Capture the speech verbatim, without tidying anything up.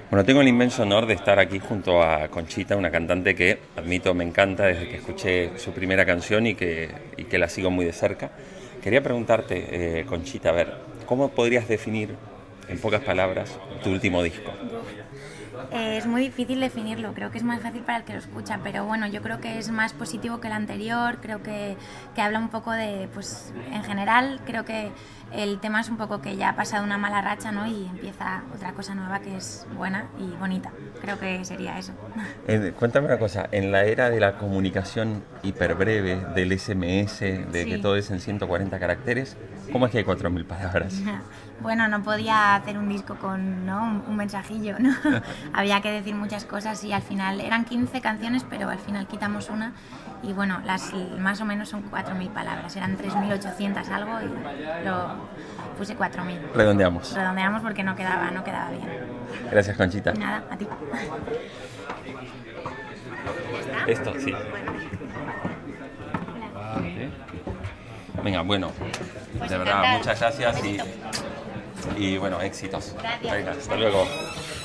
Bueno, tengo el inmenso honor de estar aquí junto a Conchita, una cantante que admito me encanta desde que escuché su primera canción y que, y que la sigo muy de cerca. Quería preguntarte, eh, Conchita, a ver, ¿cómo podrías definir en pocas palabras tu último disco? Buf. Eh, es muy difícil definirlo, creo que es más fácil para el que lo escucha, pero bueno, yo creo que es más positivo que el anterior, creo que, que habla un poco de, pues en general, creo que el tema es un poco que ya ha pasado una mala racha, ¿no? Y empieza otra cosa nueva que es buena y bonita, creo que sería eso. Eh, cuéntame una cosa, en la era de la comunicación hiperbreve, del S M S, de que Sí. todo es en ciento cuarenta caracteres, ¿cómo es que hay cuatro mil palabras? Bueno, no podía hacer un disco con, ¿no?, un, un mensajillo, ¿no? Había que decir muchas cosas y al final eran quince canciones, pero al final quitamos una y bueno, las más o menos son cuatro mil palabras, eran tres mil ochocientas algo y lo puse cuatro mil. Redondeamos. Redondeamos porque no quedaba, no quedaba bien. Gracias, Conchita. Nada, a ti. ¿Ya está? Esto, sí. Venga, bueno, Pues de verdad, encantada. muchas gracias y, Besito. y bueno, éxitos. Gracias. Venga, hasta luego.